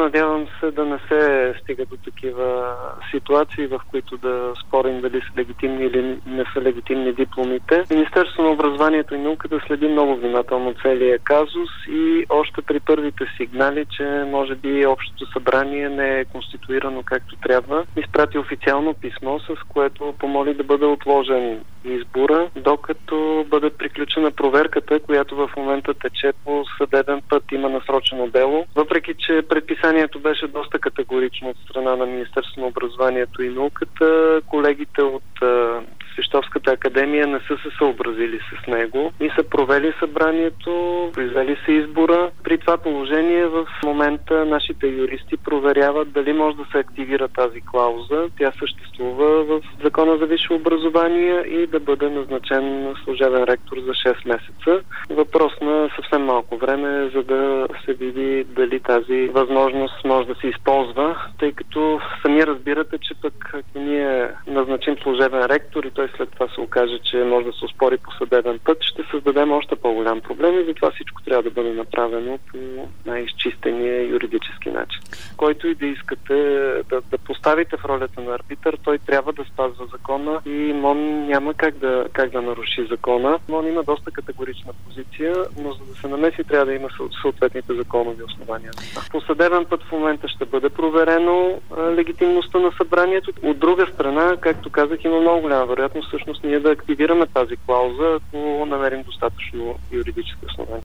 надявам се да не се стига до такива ситуации, в които да спорим дали са легитимни или не са легитимни дипломите. Министерството на образованието и науката следи много внимателно целия казус и още при първите сигнали, че може би Общото събрание не е конституирано както трябва, изпрати официално писмо, с което помоли да бъде отложен избора, докато бъде приключена проверката, която в момента тече по съдебен път, има насрочено дело. Въпреки че предписанието беше доста категорично от страна на Министерството на образованието и науката, колегите от Свищовската академия не са се съобразили с него и са провели събранието, произвели се избора. При това положение в момента нашите юристи проверяват дали може да се активира тази клауза. Тя съществува в Закона за висше образование и да бъде назначен служебен ректор за 6 месеца. Въпрос на съвсем малко време, за да се види дали тази възможност може да се използва, тъй като сами разбирате, че пък ако ние назначим служебен ректор и той след това се окаже, че може да се оспори по съдебен път, ще създадем още по-голям проблем и затова всичко трябва да бъде направено по най-изчистения юридически начин. Който и да искате да поставите в ролята на арбитър, той трябва да спазва закона и МОН няма как да наруши закона. МОН има доста категорична позиция, но за да се намеси трябва да има съответните законови основания. По съдебен път в момента ще бъде проверено легитимността на събранието. От друга страна, както казах, има много голяма вероятност всъщност ние да активираме тази клауза, ако намерим достатъчно юридически основания.